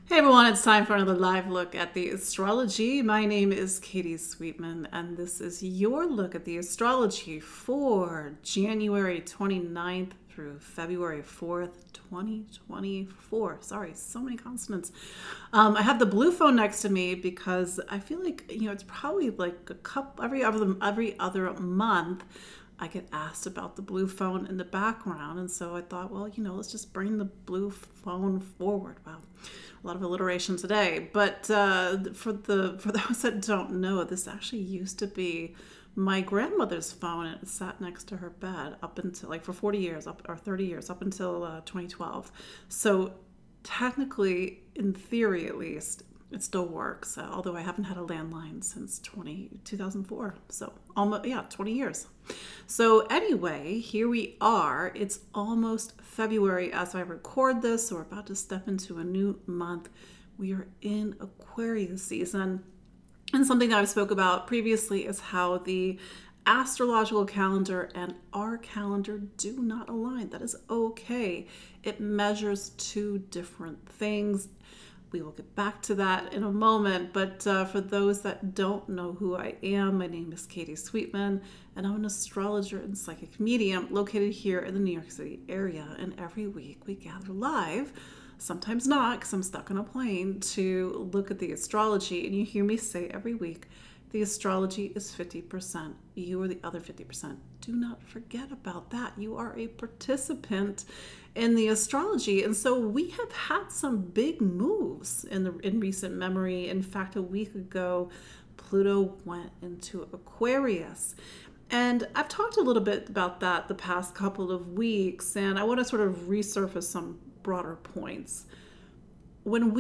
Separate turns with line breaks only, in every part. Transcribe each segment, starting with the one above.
Hey everyone, it's time for another live look at the astrology. My name is Katie Sweetman, and this is your look at the astrology for January 29th through February 4th, 2024. Sorry, so many consonants. I have the blue phone next to me because I feel like, it's probably like a couple every other month. I get asked about the blue phone in the background, and so I thought, well, let's just bring the blue phone forward. Wow, a lot of alliteration today. But for those that don't know, this actually used to be my grandmother's phone, and it sat next to her bed up until like for 40 years, up or 30 years, up until 2012. So technically, in theory at least, it still works, although I haven't had a landline since 2004. So almost, yeah, 20 years. So anyway, here we are. It's almost February as I record this, so we're about to step into a new month. We are in Aquarius season. And something that I've spoke about previously is how the astrological calendar and our calendar do not align. That is okay. It measures two different things. We will get back to that in a moment, but for those that don't know who I am, my name is Katie Sweetman, and I'm an astrologer and psychic medium located here in the New York City area. And every week we gather live, sometimes not because I'm stuck on a plane, to look at the astrology. And you hear me say every week, the astrology is 50%. You are the other 50%. Do not forget about that. You are a participant in the astrology. And so we have had some big moves in recent memory. In fact, a week ago, Pluto went into Aquarius. And I've talked a little bit about that the past couple of weeks, and I want to sort of resurface some broader points. When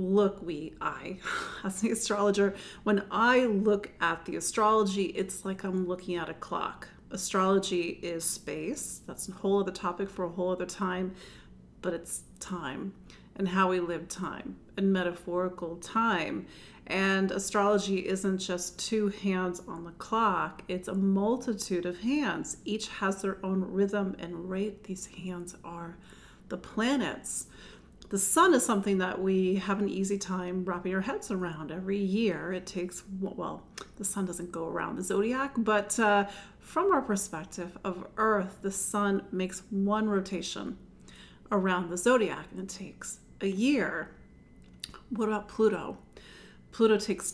I, as the astrologer, when I look at the astrology, it's like I'm looking at a clock. Astrology is space. That's a whole other topic for a whole other time, but it's time and how we live time and metaphorical time. And astrology isn't just two hands on the clock, it's a multitude of hands. Each has their own rhythm and rate. These hands are the planets. The sun is something that we have an easy time wrapping our heads around. Every year it takes, well, the sun doesn't go around the zodiac, but from our perspective of Earth, the sun makes one rotation around the zodiac, and it takes a year. What about Pluto? Pluto takes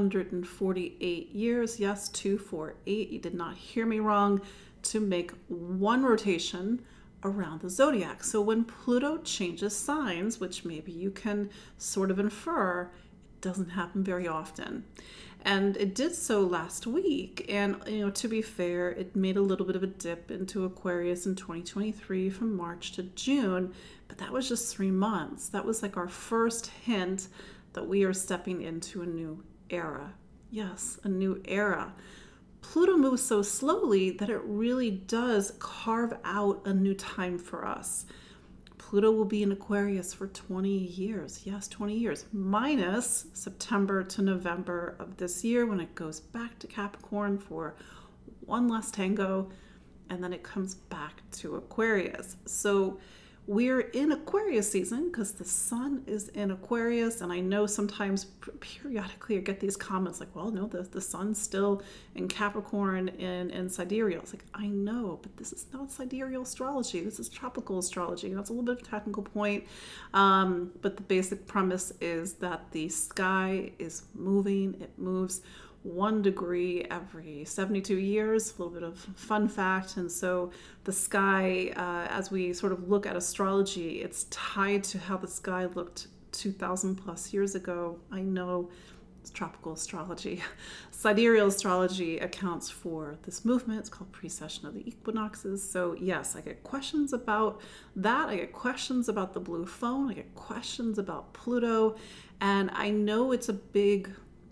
248 years, yes, 248, you did not hear me wrong, to make one rotation around the zodiac. So when Pluto changes signs, which maybe you can sort of infer, it doesn't happen very often. And it did so last week. And, to be fair, it made a little bit of a dip into Aquarius in 2023 from March to June, but that was just 3 months. That was like our first hint that we are stepping into a new era. Yes, a new era. Pluto moves so slowly that it really does carve out a new time for us. Pluto will be in Aquarius for 20 years. Yes, 20 years, minus September to November of this year when it goes back to Capricorn for one last tango, and then it comes back to Aquarius. So we're in Aquarius season because the sun is in Aquarius, and I know sometimes periodically I get these comments like, well, no, the sun's still in Capricorn and sidereal. It's like, I know, but this is not sidereal astrology. This is tropical astrology. That's a little bit of a technical point, but the basic premise is that the sky is moving. It moves 1 degree every 72 years, a little bit of fun fact. And so the sky, as we sort of look at astrology, it's tied to how the sky looked 2,000 plus years ago. I know it's tropical astrology. Sidereal astrology accounts for this movement. It's called precession of the equinoxes. So yes, I get questions about that. I get questions about the blue phone. I get questions about Pluto. And I know it's a big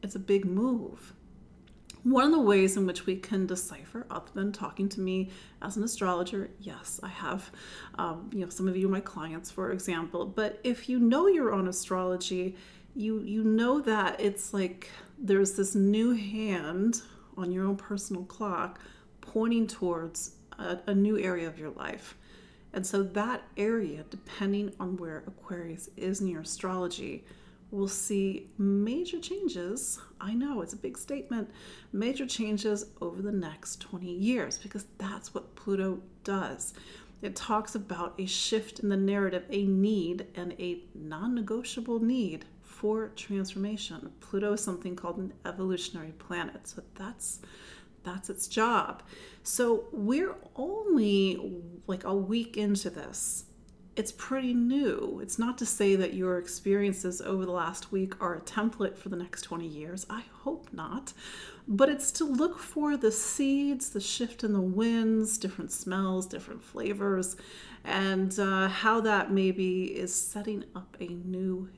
move. One of the ways in which we can decipher, other than talking to me as an astrologer, yes, I have, some of you are my clients, for example, but if you know your own astrology, you know that it's like there's this new hand on your own personal clock pointing towards a new area of your life. And so that area, depending on where Aquarius is in your astrology, will see major changes. I know it's a big statement, major changes over the next 20 years, because that's what Pluto does. It talks about a shift in the narrative, a need and a non-negotiable need for transformation. Pluto is something called an evolutionary planet, so that's its job. So we're only like a week into this. It's pretty new. It's not to say that your experiences over the last week are a template for the next 20 years. I hope not. But it's to look for the seeds, the shift in the winds, different smells, different flavors, and how that maybe is setting up a new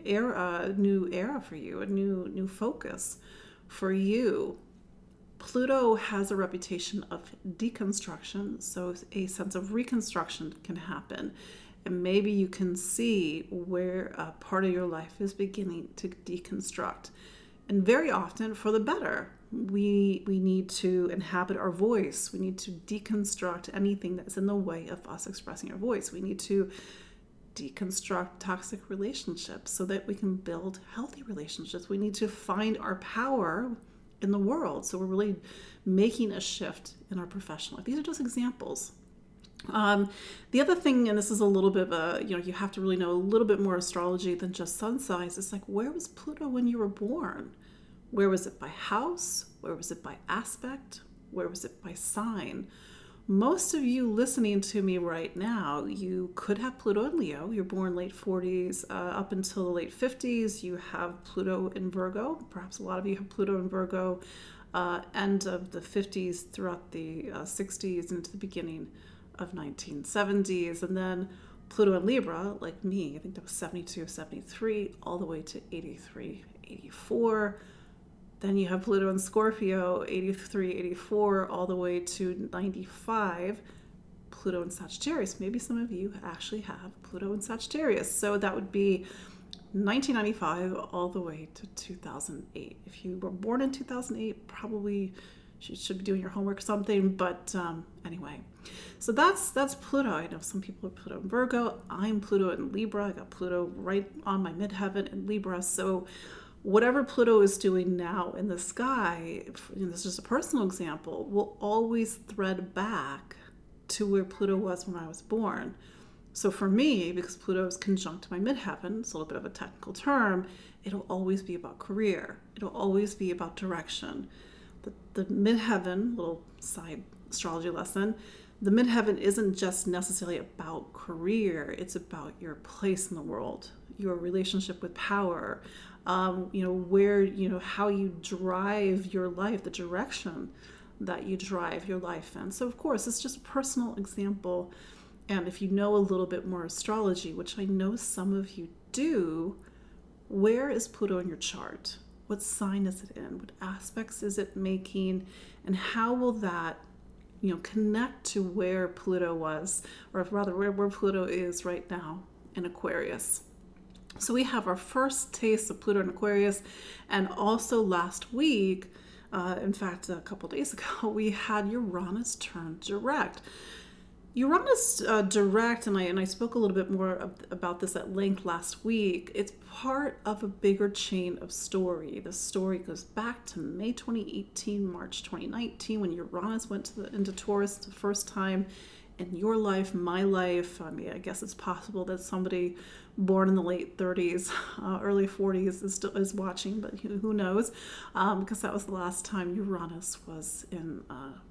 era for you, a new focus for you. Pluto has a reputation of deconstruction, so a sense of reconstruction can happen. And maybe you can see where a part of your life is beginning to deconstruct. And very often for the better. We need to inhabit our voice. We need to deconstruct anything that's in the way of us expressing our voice. We need to deconstruct toxic relationships so that we can build healthy relationships. We need to find our power in the world. So we're really making a shift in our professional life. These are just examples. The other thing, and this is a little bit of you have to really know a little bit more astrology than just sun signs. It's like, where was Pluto when you were born? Where was it by house? Where was it by aspect? Where was it by sign? Most of you listening to me right now, you could have Pluto in Leo. You're born late 40s up until the late 50s. You have Pluto in Virgo. Perhaps a lot of you have Pluto in Virgo end of the 50s throughout the 60s into the beginning of 1970s. And then Pluto in Libra, like me, I think that was 72, 73, all the way to 83, 84. Then you have Pluto in Scorpio, 83, 84, all the way to 95. Pluto in Sagittarius. Maybe some of you actually have Pluto in Sagittarius. So that would be 1995 all the way to 2008. If you were born in 2008, probably you should be doing your homework or something. But anyway, so that's Pluto. I know some people are Pluto in Virgo. I'm Pluto in Libra. I got Pluto right on my midheaven in Libra. So whatever Pluto is doing now in the sky, and this is just a personal example, will always thread back to where Pluto was when I was born. So for me, because Pluto is conjunct to my midheaven, it's a little bit of a technical term, it'll always be about career. It'll always be about direction. The midheaven, little side astrology lesson, the midheaven isn't just necessarily about career. It's about your place in the world, your relationship with power, where, how you drive your life, the direction that you drive your life in. So of course, it's just a personal example. And if you know a little bit more astrology, which I know some of you do, where is Pluto in your chart? What sign is it in? What aspects is it making? And how will that, connect to where Pluto was, or rather where Pluto is right now in Aquarius? So we have our first taste of Pluto in Aquarius. And also last week, in fact, a couple days ago, we had Uranus turn direct. Uranus direct, and I spoke a little bit more about this at length last week, it's part of a bigger chain of story. The story goes back to May 2018, March 2019, when Uranus went into Taurus the first time in your life, my life. I mean, I guess it's possible that somebody born in the late 30s, early 40s is watching, but who knows, because that was the last time Uranus was in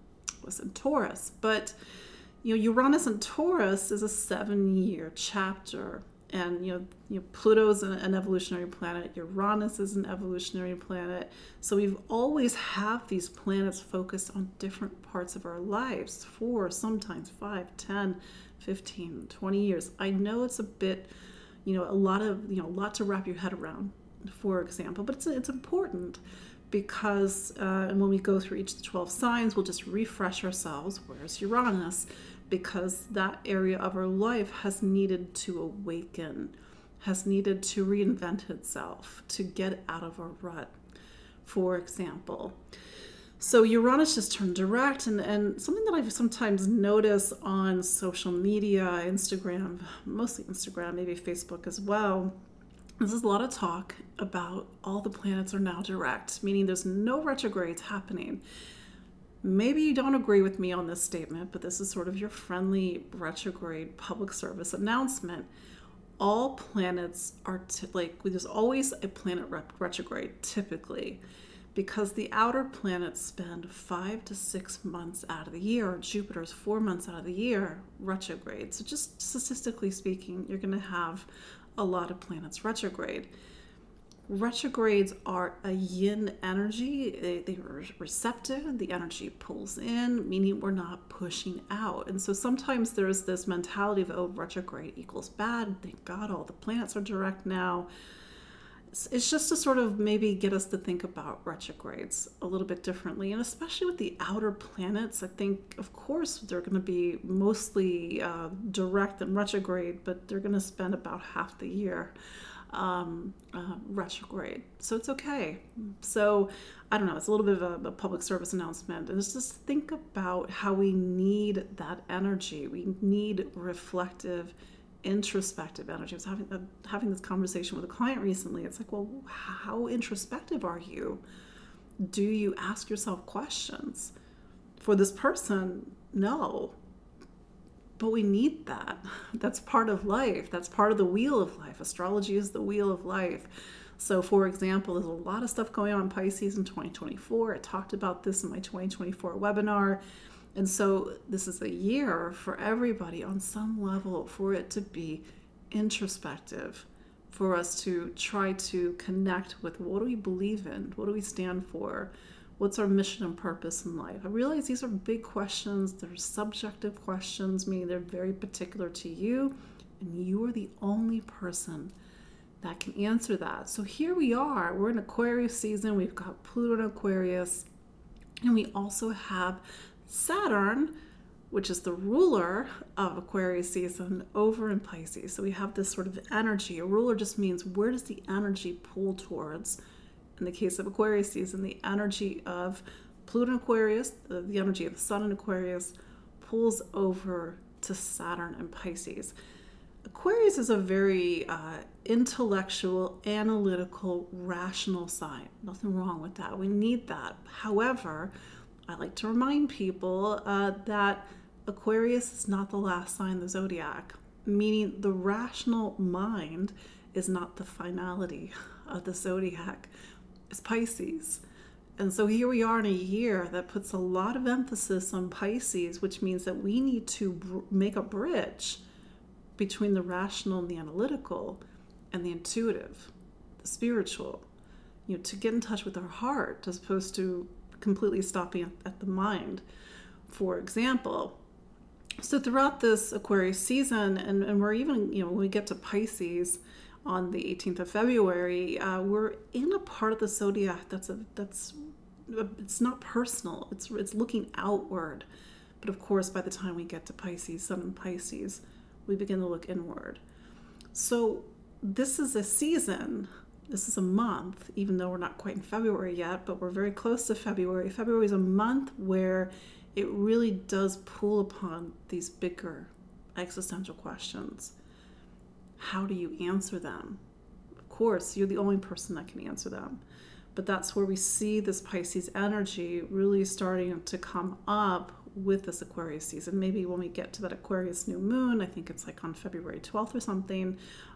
Taurus. But Uranus in Taurus is a 7-year chapter, and Pluto's an evolutionary planet. Uranus is an evolutionary planet. So we've always have these planets focused on different parts of our lives for sometimes 5, 10, 15, 20 years. I know it's a bit, a lot to wrap your head around, for example, but it's important. Because and when we go through each of the 12 signs, we'll just refresh ourselves. Where's Uranus? Because that area of our life has needed to awaken, has needed to reinvent itself, to get out of our rut, for example. So Uranus just turned direct, and something that I've sometimes noticed on social media, Instagram, mostly Instagram, maybe Facebook as well, this is a lot of talk about all the planets are now direct, meaning there's no retrogrades happening. Maybe you don't agree with me on this statement, but this is sort of your friendly retrograde public service announcement. All planets are there's always a planet retrograde typically, because the outer planets spend 5 to 6 months out of the year. Jupiter's 4 months out of the year retrograde. So just statistically speaking, you're going to have a lot of planets retrograde. Retrogrades are a yin energy. They're receptive. The energy pulls in, meaning we're not pushing out. And so sometimes there's this mentality of, oh, retrograde equals bad. Thank God all the planets are direct now. It's just to sort of maybe get us to think about retrogrades a little bit differently. And especially with the outer planets, I think, of course, they're going to be mostly direct and retrograde, but they're going to spend about half the year retrograde. So it's okay. So I don't know, it's a little bit of a public service announcement. And it's just think about how we need that energy. We need reflective, introspective energy. I was having this conversation with a client recently. It's like, well, how introspective are you? Do you ask yourself questions? For this person, no. But we need that. That's part of life. That's part of the wheel of life. Astrology is the wheel of life. So, for example, there's a lot of stuff going on in Pisces in 2024. I talked about this in my 2024 webinar. And so this is a year for everybody on some level for it to be introspective, for us to try to connect with what do we believe in? What do we stand for? What's our mission and purpose in life? I realize these are big questions. They're subjective questions, meaning they're very particular to you, and you are the only person that can answer that. So here we are. We're in Aquarius season. We've got Pluto in Aquarius, and we also have Saturn, which is the ruler of Aquarius season, over in Pisces. So we have this sort of energy. A ruler just means where does the energy pull towards? In the case of Aquarius season, the energy of Pluto in Aquarius, the energy of the Sun in Aquarius, pulls over to Saturn in Pisces. Aquarius is a very intellectual, analytical, rational sign. Nothing wrong with that. We need that. However, I like to remind people that Aquarius is not the last sign of the zodiac, meaning the rational mind is not the finality of the zodiac. It's Pisces. And so here we are in a year that puts a lot of emphasis on Pisces, which means that we need to make a bridge between the rational and the analytical and the intuitive, the spiritual, to get in touch with our heart as opposed to completely stopping at the mind, for example. So throughout this Aquarius season, and we're even, when we get to Pisces on the 18th of February, we're in a part of the zodiac that's it's not personal. It's looking outward. But of course, by the time we get to Pisces, Sun in Pisces, we begin to look inward. So this is a season. This is a month, even though we're not quite in February yet, but we're very close to February. February is a month where it really does pull upon these bigger existential questions. How do you answer them? Of course, you're the only person that can answer them. But that's where we see this Pisces energy really starting to come up with this Aquarius season. Maybe when we get to that Aquarius new moon, I think it's like on February 12th or something,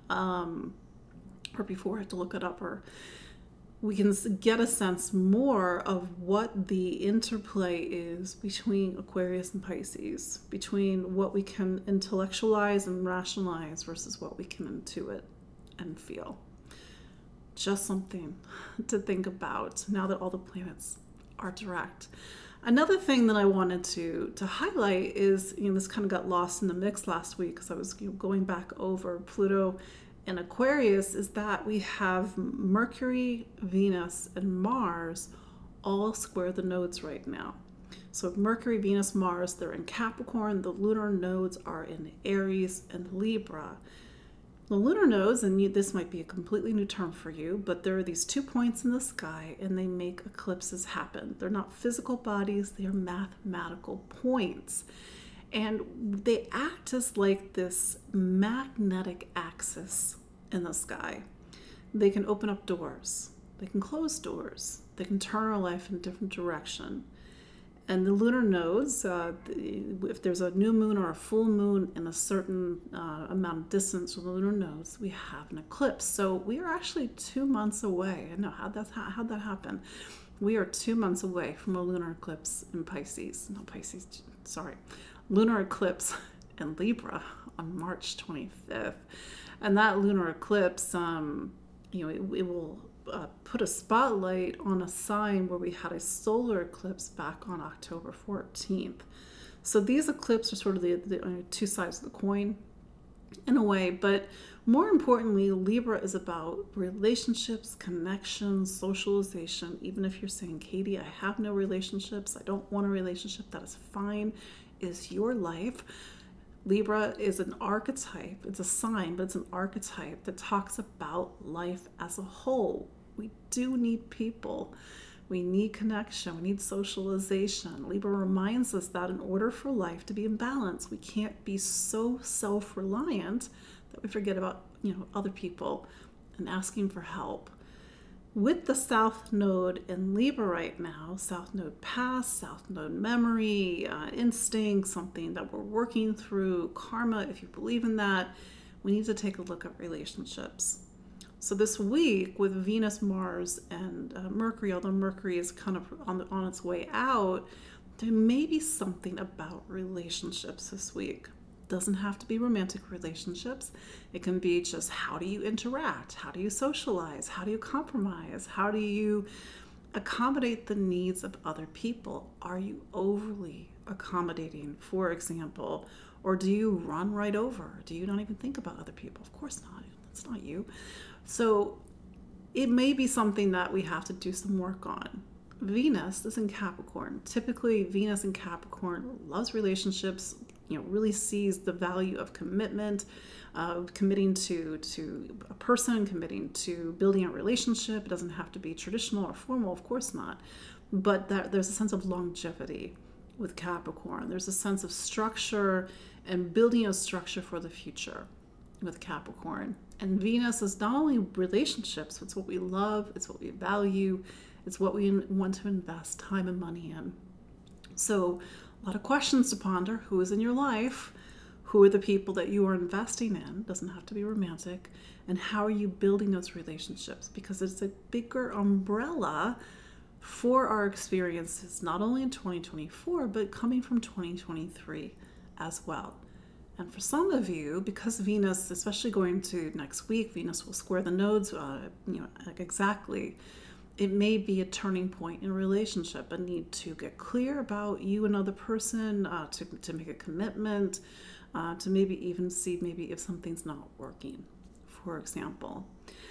or before, I have to look it up, or we can get a sense more of what the interplay is between Aquarius and Pisces, between what we can intellectualize and rationalize versus what we can intuit and feel. Just something to think about now that all the planets are direct. Another thing that I wanted to highlight is, this kind of got lost in the mix last week because I was going back over Pluto in Aquarius, is that we have Mercury, Venus, and Mars all square the nodes right now. So Mercury, Venus, Mars, they're in Capricorn. The lunar nodes are in Aries and Libra. The lunar nodes, and this might be a completely new term for you, but there are these 2 points in the sky and they make eclipses happen. They're not physical bodies, they are mathematical points. And they act as like this magnetic axis in the sky. They can open up doors, they can close doors, they can turn our life in a different direction. And the lunar nodes, if there's a new moon or a full moon in a certain amount of distance from the lunar nodes, we have an eclipse. So we are actually 2 months away. I know, how'd that happen? We are 2 months away from a lunar eclipse in Pisces. Not Pisces, sorry. Lunar eclipse in Libra on March 25th. And that lunar eclipse, it will put a spotlight on a sign where we had a solar eclipse back on October 14th. So these eclipses are sort of the two sides of the coin in a way, but more importantly, Libra is about relationships, connections, socialization. Even if you're saying, Katie, I have no relationships, I don't want a relationship, that is fine. It's your life. Libra is an archetype. It's a sign, but it's an archetype that talks about life as a whole. We do need people. We need connection. We need socialization. Libra reminds us that in order for life to be in balance, we can't be so self-reliant that we forget about, other people and asking for help. With the South Node in Libra right now, South Node past, South Node memory, instinct, something that we're working through, karma, if you believe in that, we need to take a look at relationships. So this week with Venus, Mars, and Mercury, although Mercury is kind of on its way out, there may be something about relationships this week. Doesn't have to be romantic relationships. It can be just, how do you interact? How do you socialize? How do you compromise? How do you accommodate the needs of other people? Are you overly accommodating, for example? Or do you run right over? Do you not even think about other people? Of course not. That's not you. So it may be something that we have to do some work on. Venus is in Capricorn. Typically, Venus in Capricorn loves relationships, really sees the value of commitment, committing to a person, committing to building a relationship. It doesn't have to be traditional or formal, of course not. But there's a sense of longevity with Capricorn. There's a sense of structure and building a structure for the future with Capricorn. And Venus is not only relationships, it's what we love, it's what we value, it's what we want to invest time and money in. So a lot of questions to ponder. Who is in your life? Who are the people that you are investing in? Doesn't have to be romantic. And how are you building those relationships? Because it's a bigger umbrella for our experiences, not only in 2024, but coming from 2023 as well. And for some of you, because Venus, especially going to next week, Venus will square the nodes, exactly. It may be a turning point in a relationship, a need to get clear about you and another person, to make a commitment, to maybe even see maybe if something's not working, for example.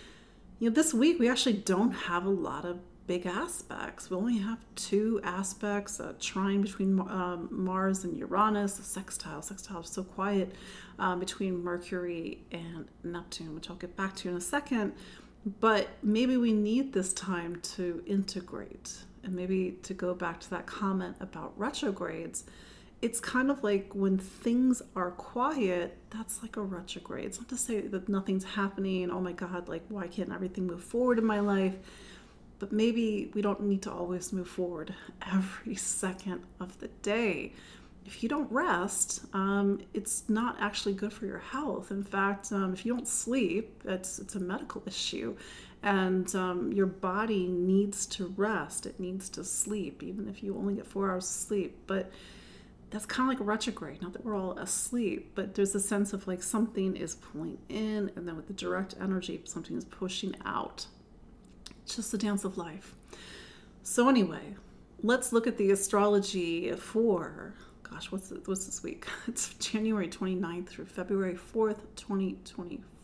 This week we actually don't have a lot of big aspects. We only have 2 aspects, a trine between Mars and Uranus, a sextile. Sextile is so quiet between Mercury and Neptune, which I'll get back to in a second. But maybe we need this time to integrate, and maybe to go back to that comment about retrogrades. It's kind of like when things are quiet, that's like a retrograde. It's not to say that nothing's happening. Oh my God, like, why can't everything move forward in my life? But maybe we don't need to always move forward every second of the day. If you don't rest, it's not actually good for your health. In fact, if you don't sleep, it's a medical issue. And your body needs to rest. It needs to sleep, even if you only get 4 hours of sleep. But that's kind of like a retrograde. Not that we're all asleep, but there's a sense of like something is pulling in, and then with the direct energy, something is pushing out. It's just the dance of life. So anyway, let's look at the astrology for... what's this week? It's January 29th through February 4th, 2024.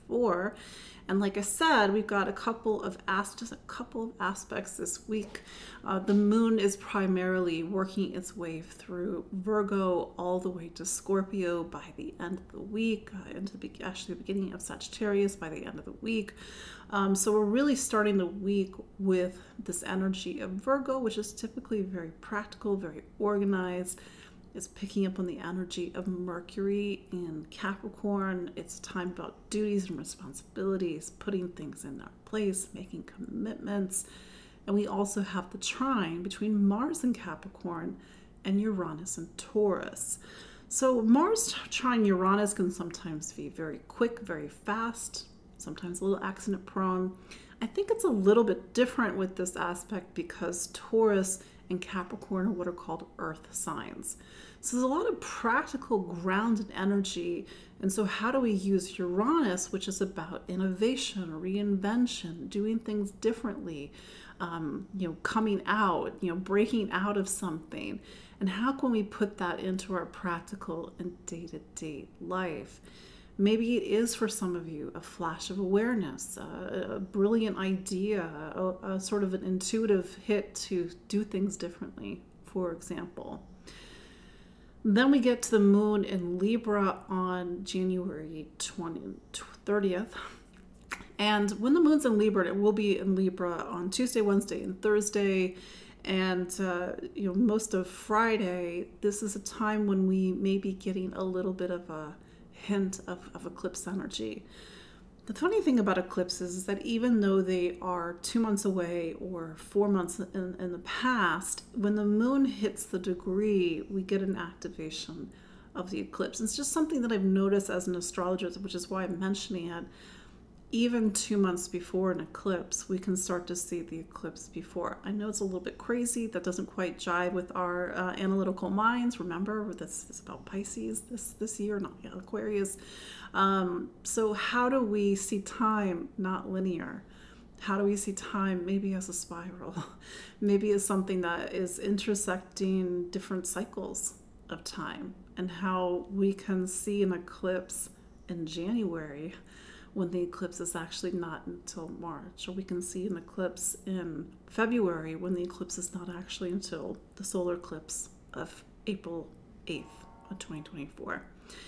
2024. And like I said, we've got a couple of aspects this week. The moon is primarily working its way through Virgo all the way to Scorpio by the end of the week, into the beginning of Sagittarius by the end of the week. So we're really starting the week with this energy of Virgo, which is typically very practical, very organized. It's picking up on the energy of Mercury in Capricorn. It's a time about duties and responsibilities, putting things in their place, making commitments. And we also have the trine between Mars in Capricorn and Uranus in Taurus. So Mars trine Uranus can sometimes be very quick, very fast, sometimes a little accident prone. I think it's a little bit different with this aspect because Taurus and Capricorn are what are called earth signs. So there's a lot of practical grounded energy. And so how do we use Uranus, which is about innovation, reinvention, doing things differently, coming out, breaking out of something. And how can we put that into our practical and day-to-day life? Maybe it is for some of you a flash of awareness, a brilliant idea, a sort of an intuitive hit to do things differently, for example. Then we get to the moon in Libra on January 30th. And when the moon's in Libra, it will be in Libra on Tuesday, Wednesday, and Thursday. And, most of Friday, this is a time when we may be getting a little bit of a hint of eclipse energy. The funny thing about eclipses is that even though they are 2 months away or 4 months in the past, when the moon hits the degree, we get an activation of the eclipse. It's just something that I've noticed as an astrologer, which is why I'm mentioning it. Even 2 months before an eclipse, we can start to see the eclipse before. I know it's a little bit crazy. That doesn't quite jive with our analytical minds. Remember, this is about Pisces this year, not Aquarius. So how do we see time not linear? How do we see time maybe as a spiral? Maybe as something that is intersecting different cycles of time, and how we can see an eclipse in January when the eclipse is actually not until March, or we can see an eclipse in February when the eclipse is not actually until the solar eclipse of April 8th of 2024.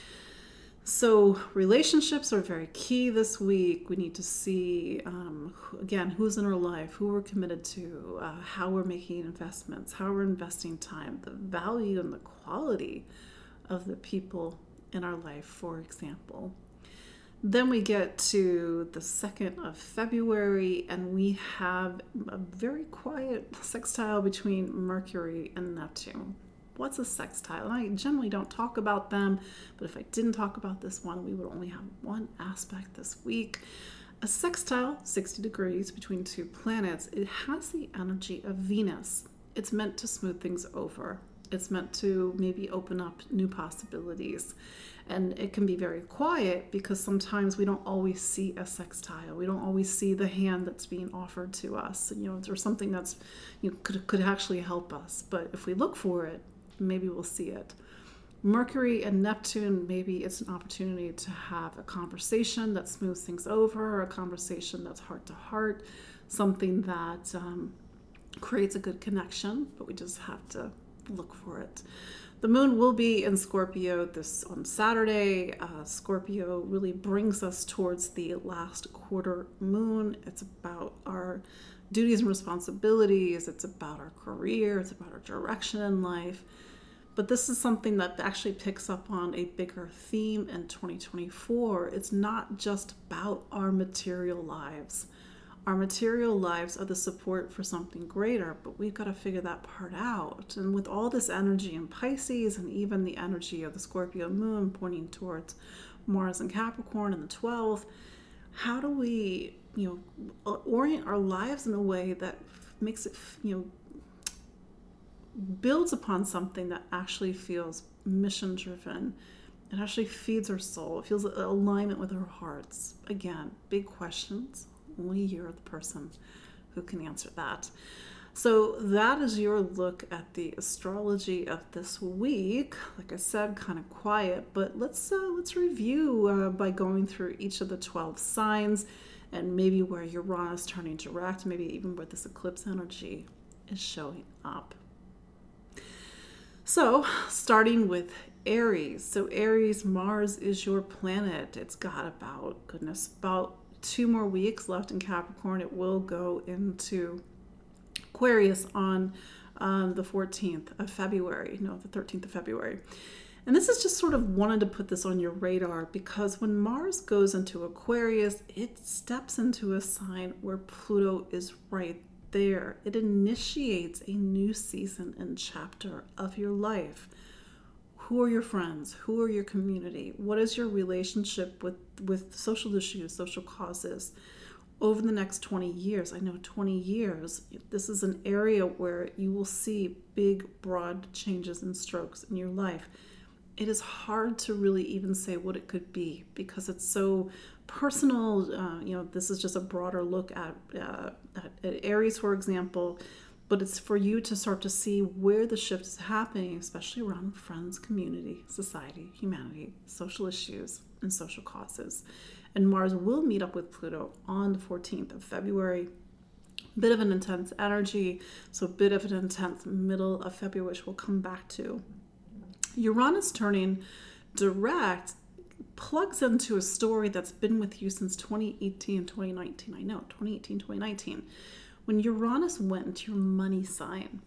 So relationships are very key this week. We need to see, again, who's in our life, who we're committed to, how we're making investments, how we're investing time, the value and the quality of the people in our life, for example. Then we get to the 2nd of February, and we have a very quiet sextile between Mercury and Neptune. What's a sextile? And I generally don't talk about them, but if I didn't talk about this one, we would only have one aspect this week. A sextile, 60 degrees between two planets, it has the energy of Venus. It's meant to smooth things over. It's meant to maybe open up new possibilities. And it can be very quiet because sometimes we don't always see a sextile. We don't always see the hand that's being offered to us, or something that's could actually help us. But if we look for it, maybe we'll see it. Mercury and Neptune, maybe it's an opportunity to have a conversation that smooths things over, a conversation that's heart to heart, something that creates a good connection, but we just have to look for it. The moon will be in Scorpio on Saturday. Scorpio really brings us towards the last quarter moon. It's about our duties and responsibilities. It's about our career. It's about our direction in life. But this is something that actually picks up on a bigger theme in 2024. It's not just about our material lives. Our material lives are the support for something greater, but we've got to figure that part out. And with all this energy in Pisces, and even the energy of the Scorpio moon pointing towards Mars and Capricorn in the 12th, how do we, orient our lives in a way that makes it, builds upon something that actually feels mission driven? It actually feeds our soul. It feels alignment with our hearts. Again, big questions. Only you're the person who can answer that. So that is your look at the astrology of this week. Like I said, kind of quiet, but let's review by going through each of the 12 signs and maybe where Uranus turning direct, maybe even where this eclipse energy is showing up. So starting with Aries. So Aries, Mars is your planet. It's got about 2 more weeks left in Capricorn. It will go into Aquarius on the 14th of February. No, the 13th of February. And this is just sort of wanted to put this on your radar because when Mars goes into Aquarius, it steps into a sign where Pluto is right there. It initiates a new season and chapter of your life. Who are your friends? Who are your community? What is your relationship with social issues, social causes? Over the next 20 years, I know 20 years, this is an area where you will see big, broad changes and strokes in your life. It is hard to really even say what it could be because it's so personal. This is just a broader look at Aries, for example, but it's for you to start to see where the shift is happening, especially around friends, community, society, humanity, social issues, and social causes. And Mars will meet up with Pluto on the 14th of February. Bit of an intense energy, so a bit of an intense middle of February, which we'll come back to. Uranus turning direct plugs into a story that's been with you since 2018, 2019. I know, 2018, 2019. When Uranus went into your money sign.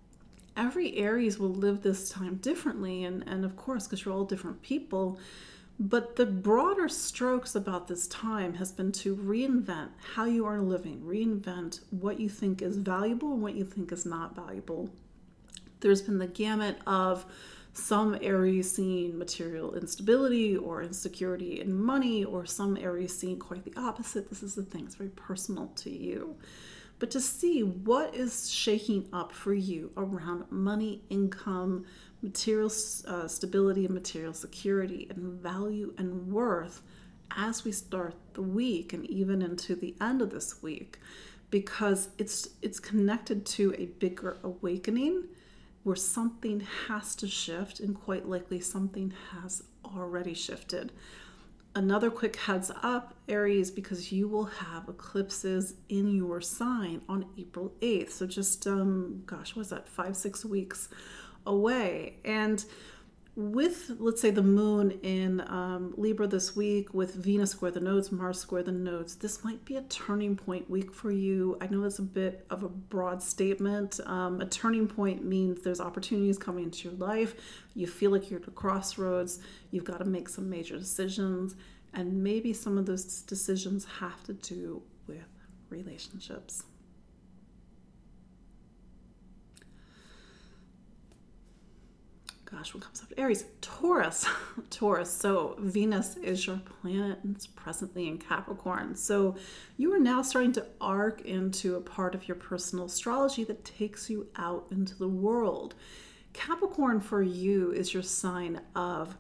Every Aries will live this time differently, and of course, because you're all different people, but the broader strokes about this time has been to reinvent how you are living, reinvent what you think is valuable and what you think is not valuable. There's been the gamut of some Aries seeing material instability or insecurity in money, or some Aries seeing quite the opposite. This is the thing, it's very personal to you. But to see what is shaking up for you around money, income, material stability and material security and value and worth as we start the week and even into the end of this week, because it's connected to a bigger awakening where something has to shift, and quite likely something has already shifted. Another quick heads up, Aries, because you will have eclipses in your sign on April 8th. So just, 5-6 weeks away. And with, let's say, the moon in Libra this week, with Venus square the nodes, Mars square the nodes, this might be a turning point week for you. I know it's a bit of a broad statement. A turning point means there's opportunities coming into your life. You feel like you're at a crossroads. You've got to make some major decisions. And maybe some of those decisions have to do with relationships. Gosh, what comes up? Aries, Taurus. So Venus is your planet and it's presently in Capricorn. So you are now starting to arc into a part of your personal astrology that takes you out into the world. Capricorn for you is your sign of,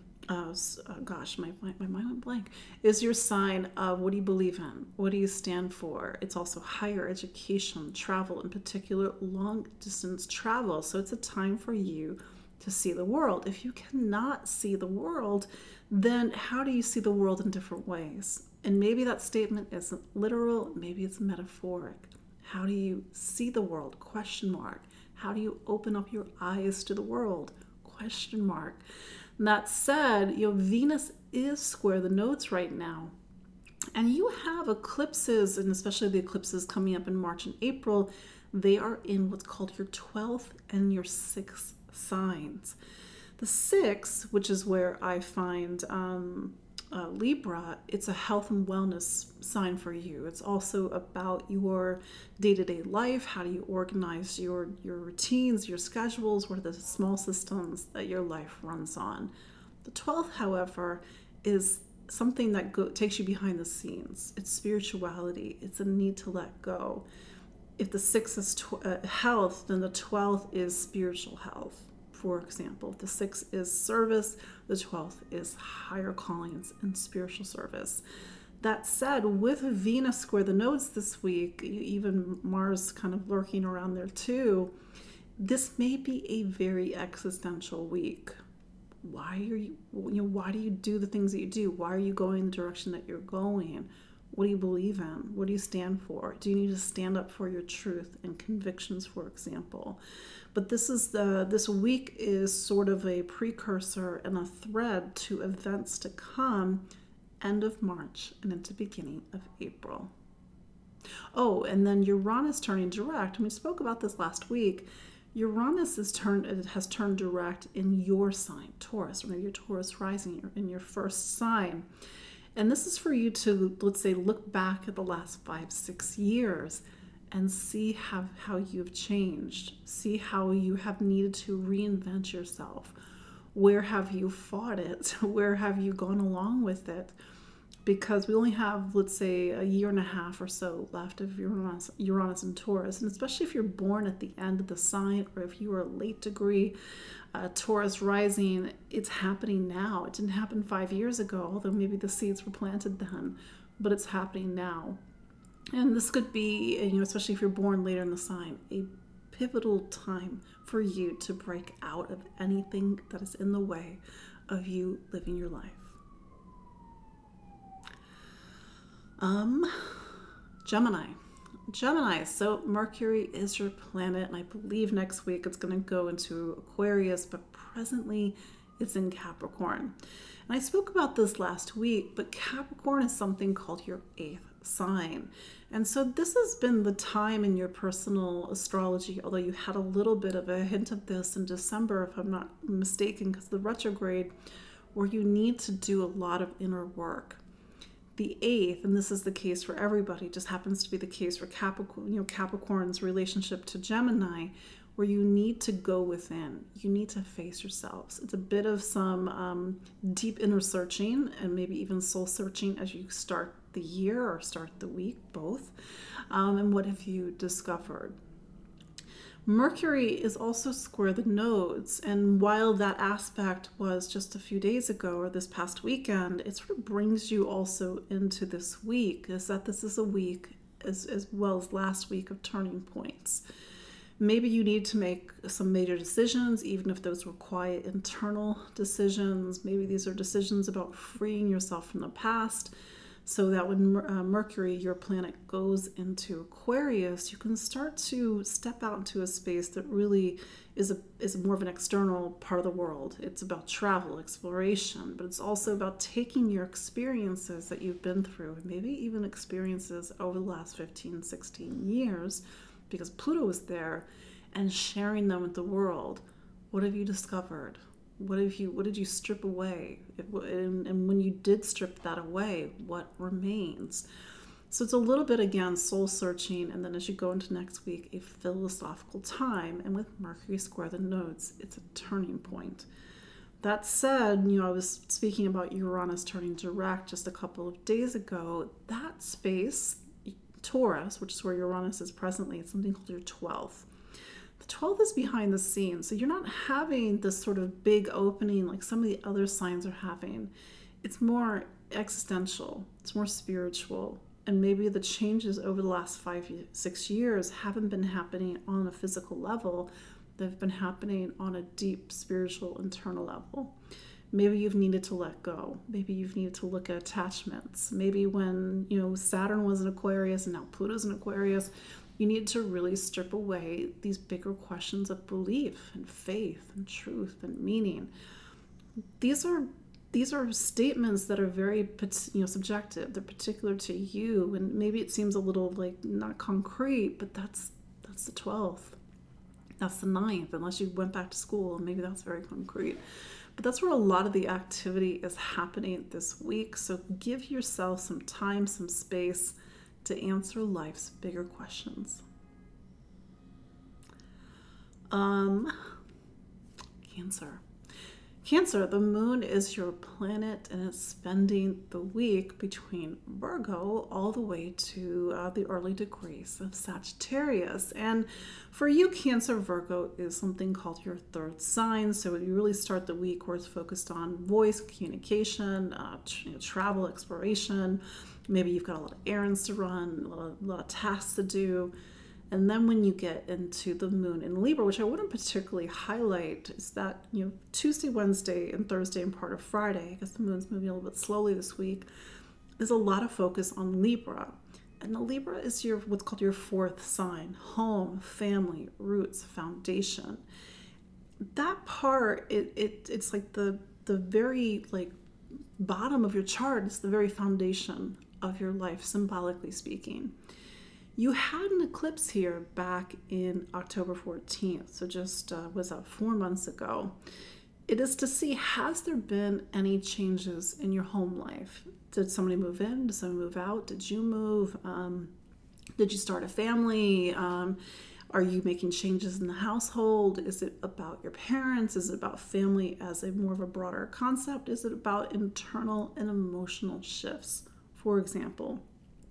my mind went blank, is your sign of what do you believe in? What do you stand for? It's also higher education, travel, in particular, long distance travel. So it's a time for you to see the world. If you cannot see the world, then how do you see the world in different ways? And maybe that statement isn't literal, maybe it's metaphoric. How do you see the world? Question mark. How do you open up your eyes to the world? Question mark. And that said, Venus is square the nodes right now. And you have eclipses, and especially the eclipses coming up in March and April, they are in what's called your 12th and your 6th signs. The 6th, which is where I find Libra, it's a health and wellness sign for you. It's also about your day-to-day life. How do you organize your routines, your schedules? What are the small systems that your life runs on? The 12th, however, is something that takes you behind the scenes. It's spirituality. It's a need to let go. If the 6th is health, then the 12th is spiritual health. For example, if the 6th is service, the 12th is higher callings and spiritual service. That said, with Venus square the nodes this week, even Mars kind of lurking around there too, this may be a very existential week. Why are why do you do the things that you do? Why are you going the direction that you're going? What do you believe in? What do you stand for? Do you need to stand up for your truth and convictions, for example? But this week is sort of a precursor and a thread to events to come end of March and into beginning of April. Oh, and then Uranus turning direct. We spoke about this last week. Uranus has turned direct in your sign, Taurus, or maybe your Taurus rising in your first sign. And this is for you to, let's say, look back at the last 5-6 years and see how you've changed. See how you have needed to reinvent yourself. Where have you fought it? Where have you gone along with it? Because we only have, let's say, a year and a half or so left of Uranus and Taurus. And especially if you're born at the end of the sign, or if you are a late degree Taurus rising, it's happening now. It didn't happen 5 years ago, although maybe the seeds were planted then, but it's happening now. And this could be, especially if you're born later in the sign, a pivotal time for you to break out of anything that is in the way of you living your life. Gemini. So Mercury is your planet, and I believe next week it's going to go into Aquarius, but presently it's in Capricorn. And I spoke about this last week, but Capricorn is something called your 8th sign. And so this has been the time in your personal astrology, although you had a little bit of a hint of this in December, if I'm not mistaken, because of the retrograde, where you need to do a lot of inner work. The 8th, and this is the case for everybody, just happens to be the case for Capricorn, Capricorn's relationship to Gemini, where you need to go within. You need to face yourselves. It's a bit of some deep inner searching and maybe even soul searching as you start the year or start the week, both. And what have you discovered? Mercury is also square the nodes, and while that aspect was just a few days ago or this past weekend, it sort of brings you also into this week, is that this is a week as well as last week of turning points. Maybe you need to make some major decisions, even if those were quiet internal decisions. Maybe these are decisions about freeing yourself from the past, so that when Mercury, your planet, goes into Aquarius, you can start to step out into a space that really is more of an external part of the world. It's about travel, exploration, but it's also about taking your experiences that you've been through, and maybe even experiences over the last 15, 16 years, because Pluto is there, and sharing them with the world. What have you discovered? What did you strip away? And when you did strip that away, what remains? So it's a little bit, again, soul searching, and then as you go into next week, a philosophical time. And with Mercury square the nodes, it's a turning point. That said, I was speaking about Uranus turning direct just a couple of days ago. That space, Taurus, which is where Uranus is presently, it's something called your 12th. The 12th is behind the scenes, so you're not having this sort of big opening like some of the other signs are having. It's more existential, it's more spiritual, and maybe the changes over the last 5-6 years haven't been happening on a physical level. They've been happening on a deep spiritual internal level. Maybe you've needed to let go. Maybe you've needed to look at attachments. Maybe when Saturn was in Aquarius and now Pluto's in Aquarius, you need to really strip away these bigger questions of belief and faith and truth and meaning. These are statements that are very subjective. They're particular to you, and maybe it seems a little like not concrete, but that's the 12th. That's the 9th, unless you went back to school, and maybe that's very concrete. But that's where a lot of the activity is happening this week. So give yourself some time, some space to answer life's bigger questions. Cancer. Cancer, the moon is your planet and it's spending the week between Virgo all the way to the early degrees of Sagittarius. And for you, Cancer, Virgo is something called your third sign. So you really start the week where it's focused on voice, communication, travel, exploration. Maybe you've got a lot of errands to run, a lot of tasks to do. And then when you get into the moon in Libra, which I wouldn't particularly highlight, is that, Tuesday, Wednesday, and Thursday and part of Friday, I guess the moon's moving a little bit slowly this week, there's a lot of focus on Libra. And the Libra is what's called your fourth sign: home, family, roots, foundation. That part, it's like the very bottom of your chart. It's the very foundation of your life, symbolically speaking. You had an eclipse here back in October 14th, so just was 4 months ago. It is to see, has there been any changes in your home life? Did somebody move in? Did somebody move out? Did you move? Did you start a family? Are you making changes in the household? Is it about your parents? Is it about family as a more of a broader concept? Is it about internal and emotional shifts, for example?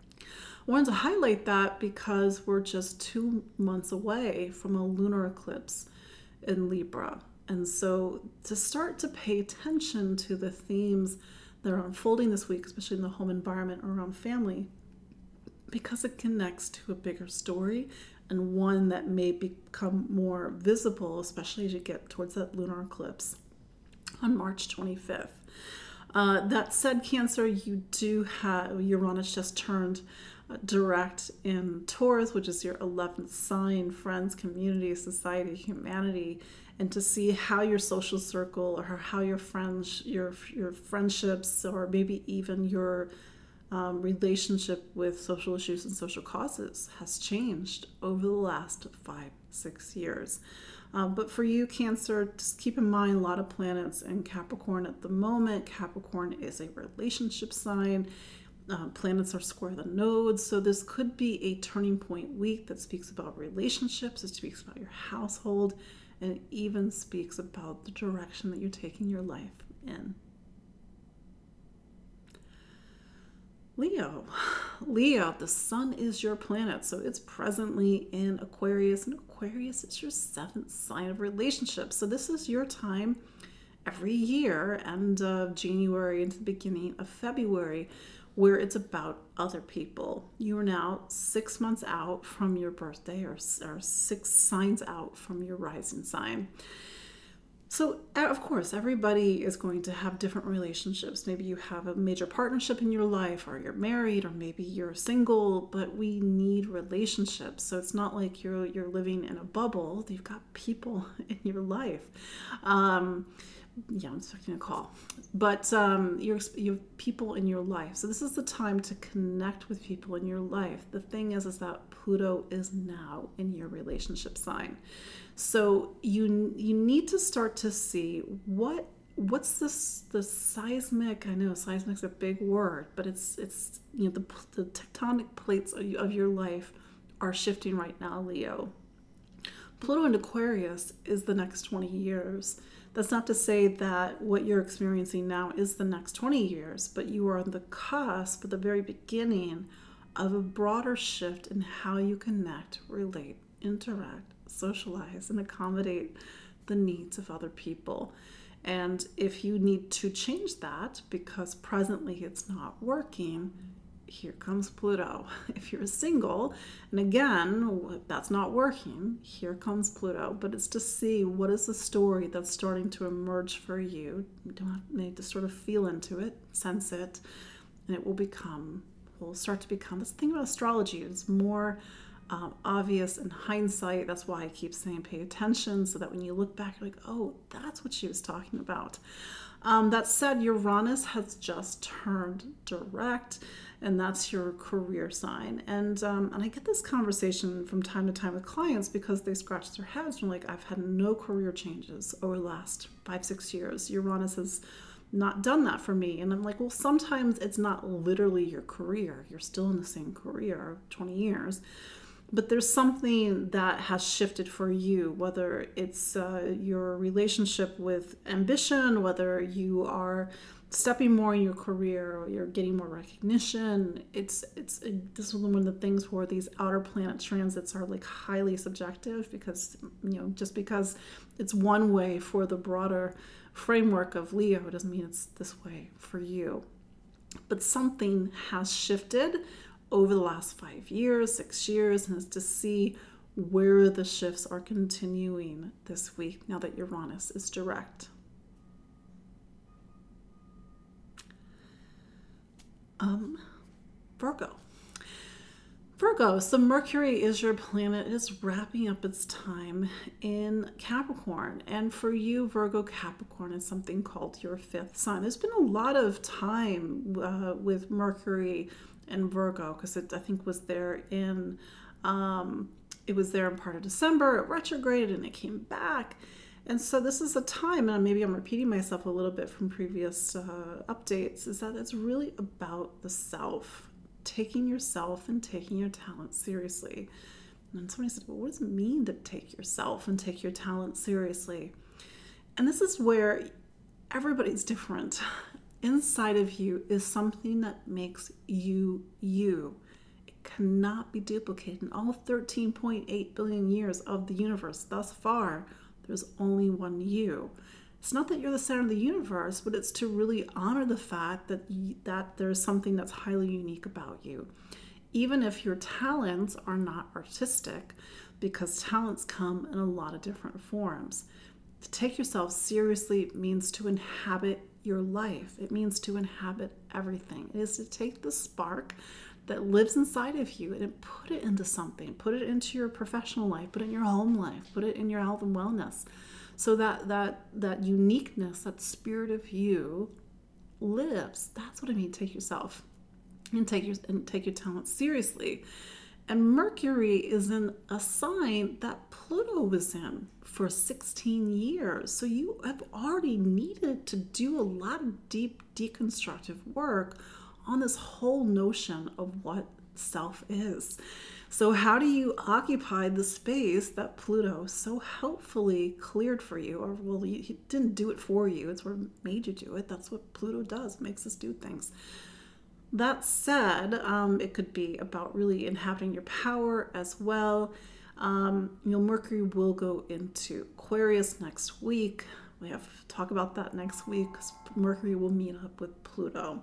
I wanted to highlight that because we're just 2 months away from a lunar eclipse in Libra. And so to start to pay attention to the themes that are unfolding this week, especially in the home environment around family, because it connects to a bigger story and one that may become more visible, especially as you get towards that lunar eclipse on March 25th. That said, Cancer, you do have Uranus just turned direct in Taurus, which is your 11th sign: friends, community, society, humanity, and to see how your social circle or how your friends, your friendships, or maybe even your relationship with social issues and social causes has changed over the last 5-6 years. But for you, Cancer, just keep in mind a lot of planets in Capricorn at the moment. Capricorn is a relationship sign. Planets are square the nodes, so this could be a turning point week that speaks about relationships, it speaks about your household, and it even speaks about the direction that you're taking your life in. Leo, the sun is your planet, so it's presently in Aquarius, and Aquarius is your 7th sign of relationships. So this is your time every year, end of January into the beginning of February, where it's about other people. You are now 6 months out from your birthday, or 6 signs out from your rising sign. So, of course, everybody is going to have different relationships. Maybe you have a major partnership in your life, or you're married, or maybe you're single, but we need relationships. So it's not like you're living in a bubble. You've got people in your life. I'm expecting a call. But you have people in your life. So this is the time to connect with people in your life. The thing is that Pluto is now in your relationship sign. So you need to start to see what's the seismic. I know seismic's a big word, but it's the tectonic plates of your life are shifting right now, Leo. Pluto in Aquarius is the next 20 years. That's not to say that what you're experiencing now is the next 20 years, but you are on the cusp, at the very beginning of a broader shift in how you connect, relate, interact, socialize, and accommodate the needs of other people. And if you need to change that because presently it's not working, here comes Pluto. If you're single, and again, that's not working, here comes Pluto. But it's to see what is the story that's starting to emerge for you. You don't need to sort of feel into it, sense it, and it will start to become. This thing about astrology is more obvious in hindsight. That's why I keep saying pay attention, so that when you look back, you're like, oh, that's what she was talking about. That said, Uranus has just turned direct, and that's your career sign. And I get this conversation from time to time with clients because they scratch their heads and like, I've had no career changes over the last 5-6 years. Uranus has not done that for me. And I'm like, well, sometimes it's not literally your career. You're still in the same career 20 years. but there's something that has shifted for you, whether it's your relationship with ambition, whether you are stepping more in your career or you're getting more recognition. This is one of the things where these outer planet transits are like highly subjective, because just because it's one way for the broader framework of Leo doesn't mean it's this way for you. But something has shifted over the last 5 years, 6 years, and it's to see where the shifts are continuing this week now that Uranus is direct. Virgo, so Mercury is your planet. It is wrapping up its time in Capricorn. And for you, Virgo, Capricorn is something called your fifth sign. There's been a lot of time with Mercury and Virgo, because it, I think, was there in part of December. It retrograded and it came back. And so this is a time, and maybe I'm repeating myself a little bit from previous updates, is that it's really about the self. Taking yourself and taking your talent seriously. And somebody said, well, what does it mean to take yourself and take your talent seriously? And this is where everybody's different. Inside of you is something that makes you you. It cannot be duplicated. In all 13.8 billion years of the universe thus far, there's only one you. It's not that you're the center of the universe, but it's to really honor the fact that there's something that's highly unique about you. Even if your talents are not artistic, because talents come in a lot of different forms. To take yourself seriously means to inhabit your life. It means to inhabit everything. It is to take the spark that lives inside of you and put it into something. Put it into your professional life, put it in your home life, put it in your health and wellness. So that uniqueness, that spirit of you lives. That's what I mean, take yourself and take your talent seriously. And Mercury is in a sign that Pluto was in for 16 years. So you have already needed to do a lot of deep deconstructive work on this whole notion of what self is. So how do you occupy the space that Pluto so helpfully cleared for you? Or, well, he didn't do it for you. It's what made you do it. That's what Pluto does, makes us do things. That said, it could be about really inhabiting your power as well. Mercury will go into Aquarius next week. We have to talk about that next week, because Mercury will meet up with Pluto.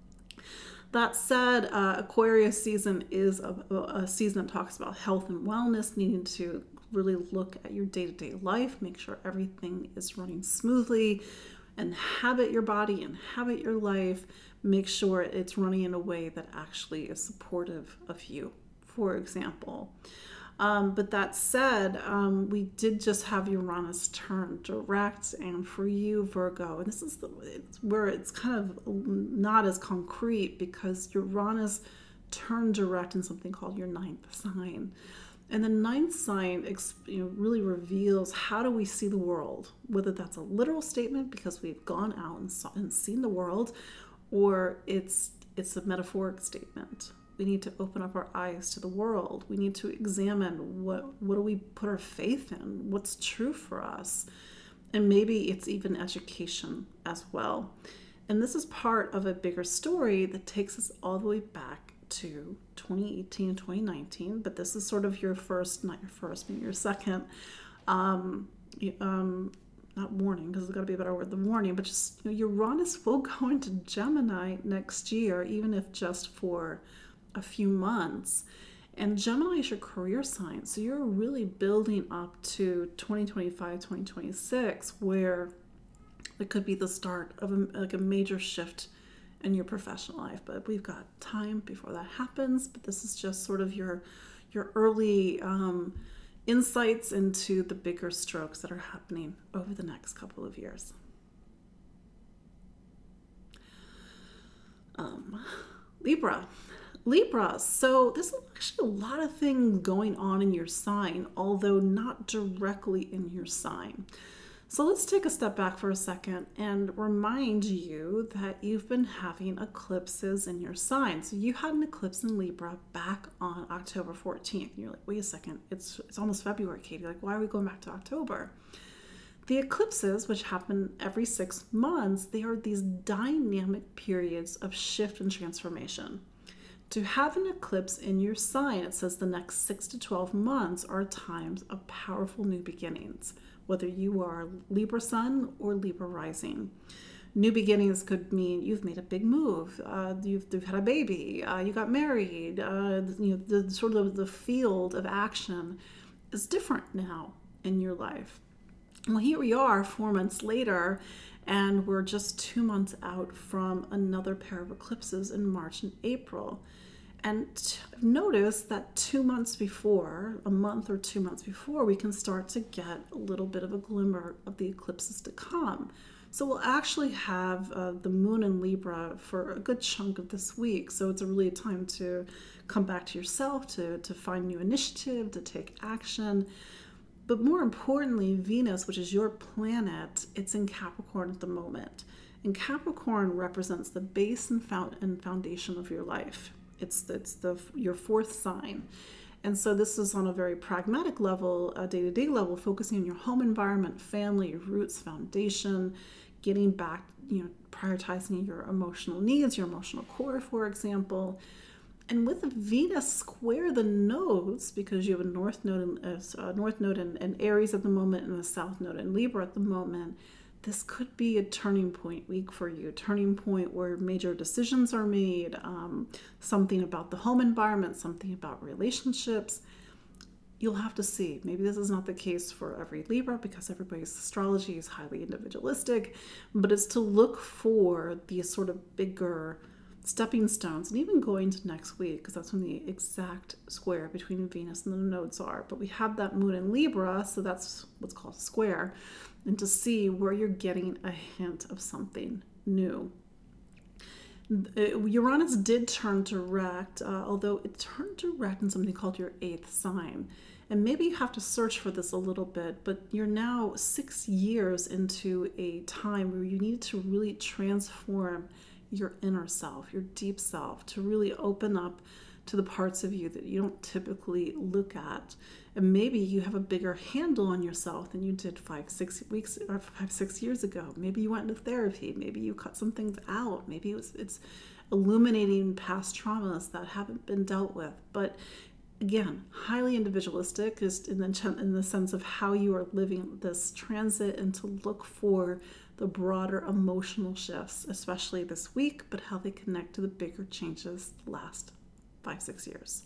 That said, Aquarius season is a season that talks about health and wellness, needing to really look at your day-to-day life, make sure everything is running smoothly, inhabit your body, inhabit your life, make sure it's running in a way that actually is supportive of you, for example. But that said, we did just have Uranus turn direct, and for you, Virgo, and this is where it's kind of not as concrete, because Uranus turned direct in something called your ninth sign. And the ninth sign really reveals, how do we see the world, whether that's a literal statement because we've gone out and seen the world, or it's a metaphoric statement. We need to open up our eyes to the world. We need to examine what do we put our faith in, what's true for us. And maybe it's even education as well. And this is part of a bigger story that takes us all the way back to 2018 and 2019. But this is sort of your first, not your first, but your second, not warning, because it's got to be a better word than warning, but just Uranus will go into Gemini next year, even if just for a few months. And Gemini is your career sign, so you're really building up to 2025, 2026, where it could be the start of a major shift in your professional life. But we've got time before that happens. But this is just sort of your early insights into the bigger strokes that are happening over the next couple of years. Libra, so there's actually a lot of things going on in your sign, although not directly in your sign. So let's take a step back for a second and remind you that you've been having eclipses in your sign. So you had an eclipse in Libra back on October 14th. You're like, wait a second, it's almost February, Katie. Like, why are we going back to October? The eclipses, which happen every 6 months, they are these dynamic periods of shift and transformation. To have an eclipse in your sign, it says the next 6 to 12 months are times of powerful new beginnings, whether you are Libra Sun or Libra Rising. New beginnings could mean you've made a big move, you've had a baby, you got married, the sort of the field of action is different now in your life. Well, here we are 4 months later, and we're just 2 months out from another pair of eclipses in March and April. And notice that 2 months before, a month or 2 months before, we can start to get a little bit of a glimmer of the eclipses to come. So we'll actually have the moon in Libra for a good chunk of this week. So it's really a time to come back to yourself, to find new initiative, to take action. But more importantly, Venus, which is your planet, it's in Capricorn at the moment. And Capricorn represents the base and foundation of your life. It's your fourth sign. And so this is on a very pragmatic level, a day-to-day level, focusing on your home environment, family, your roots, foundation, getting back, prioritizing your emotional needs, your emotional core, for example. And with Venus square the nodes, because you have a north node in Aries at the moment and a south node in Libra at the moment, this could be a turning point week for you, a turning point where major decisions are made, something about the home environment, something about relationships. You'll have to see. Maybe this is not the case for every Libra because everybody's astrology is highly individualistic, but it's to look for these sort of bigger stepping stones, and even going to next week, because that's when the exact square between Venus and the nodes are. But we have that moon in Libra, so that's what's called a square, and to see where you're getting a hint of something new. Uranus did turn direct, although it turned direct in something called your eighth sign. And maybe you have to search for this a little bit, but you're now 6 years into a time where you need to really transform your inner self, your deep self, to really open up to the parts of you that you don't typically look at. And maybe you have a bigger handle on yourself than you did 5-6 years ago. Maybe you went into therapy. Maybe you cut some things out. Maybe it's illuminating past traumas that haven't been dealt with. But again, highly individualistic, just in the sense of how you are living this transit, and to look for the broader emotional shifts, especially this week, but how they connect to the bigger changes the last 5-6 years.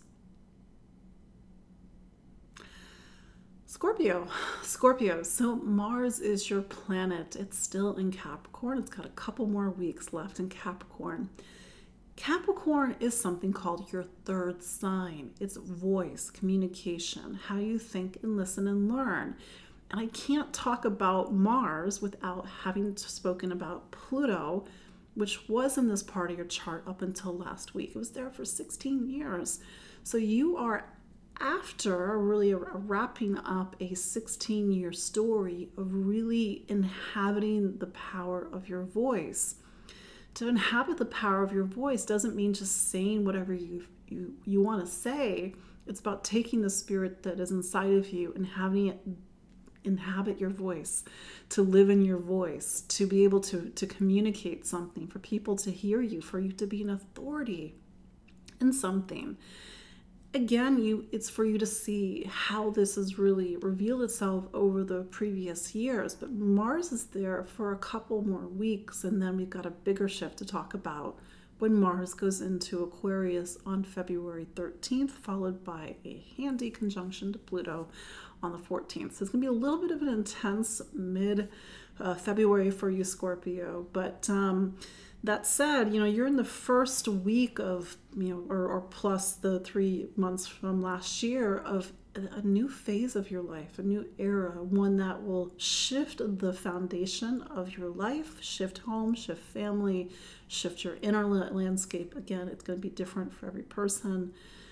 Scorpio. So Mars is your planet. It's still in Capricorn. It's got a couple more weeks left in Capricorn. Capricorn is something called your third sign. It's voice, communication, how you think and listen and learn. And I can't talk about Mars without having spoken about Pluto, which was in this part of your chart up until last week. It was there for 16 years. So you are after really wrapping up a 16-year story of really inhabiting the power of your voice. To inhabit the power of your voice doesn't mean just saying whatever you want to say. It's about taking the spirit that is inside of you and having it inhabit your voice, to live in your voice, to be able to communicate something, for people to hear you, for you to be an authority in something. Again, it's for you to see how this has really revealed itself over the previous years. But Mars is there for a couple more weeks, and then we've got a bigger shift to talk about when Mars goes into Aquarius on February 13th, followed by a handy conjunction to Pluto on the 14th. So it's going to be a little bit of an intense mid-February for you, Scorpio. But that said, you're in the first week of, or plus the 3 months from last year of a new phase of your life, a new era, one that will shift the foundation of your life, shift home, shift family, shift your inner landscape. Again, it's going to be different for every person.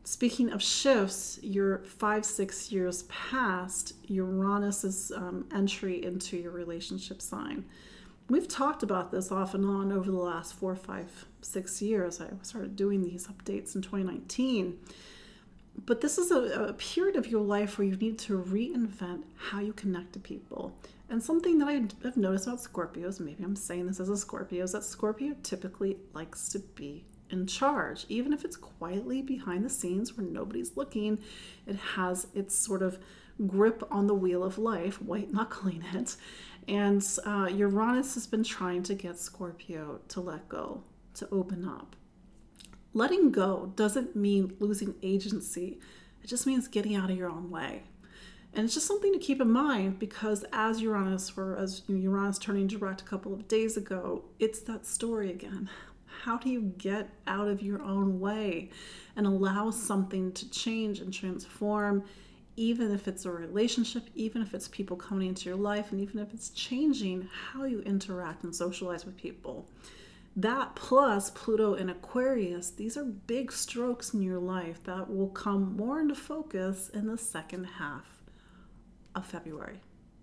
Speaking of shifts, you're 5-6 years past Uranus's entry into your relationship sign. We've talked about this off and on over the last 4, 5, 6 years. I started doing these updates in 2019. But this is a period of your life where you need to reinvent how you connect to people. And something that I've noticed about Scorpios, maybe I'm saying this as a Scorpio, is that Scorpio typically likes to be in charge. Even if it's quietly behind the scenes where nobody's looking, it has its sort of grip on the wheel of life, white knuckling it. And Uranus has been trying to get Scorpio to let go, to open up. Letting go doesn't mean losing agency. It just means getting out of your own way. And it's just something to keep in mind, because as Uranus turning direct a couple of days ago, it's that story again. How do you get out of your own way and allow something to change and transform, even if it's a relationship, even if it's people coming into your life, and even if it's changing how you interact and socialize with people? That plus Pluto in Aquarius, these are big strokes in your life that will come more into focus in the second half of February.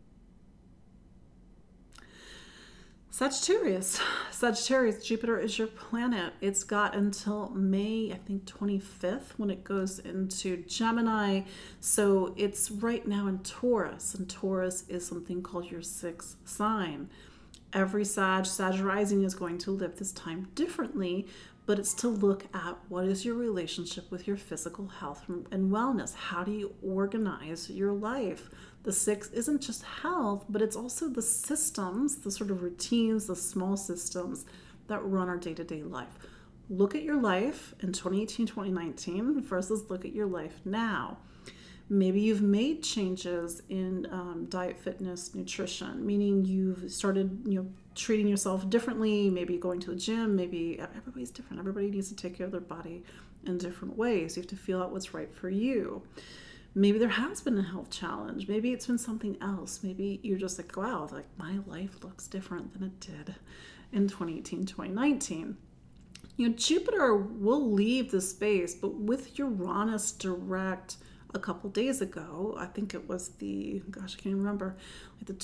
Sagittarius, Jupiter is your planet. It's got until May, I think 25th, when it goes into Gemini. So it's right now in Taurus, and Taurus is something called your sixth sign. Every Sag rising is going to live this time differently, but it's to look at what is your relationship with your physical health and wellness. How do you organize your life? The six isn't just health, but it's also the systems, the sort of routines, the small systems that run our day-to-day life. Look at your life in 2018, 2019 versus look at your life now. Maybe you've made changes in diet, fitness, nutrition, meaning you've started, treating yourself differently, maybe going to the gym, maybe everybody's different. Everybody needs to take care of their body in different ways. You have to feel out what's right for you. Maybe there has been a health challenge. Maybe it's been something else. Maybe you're just like, wow, like my life looks different than it did in 2018, 2019. Jupiter will leave the space, but with Uranus direct a couple days ago, I think it was I can't even remember, like the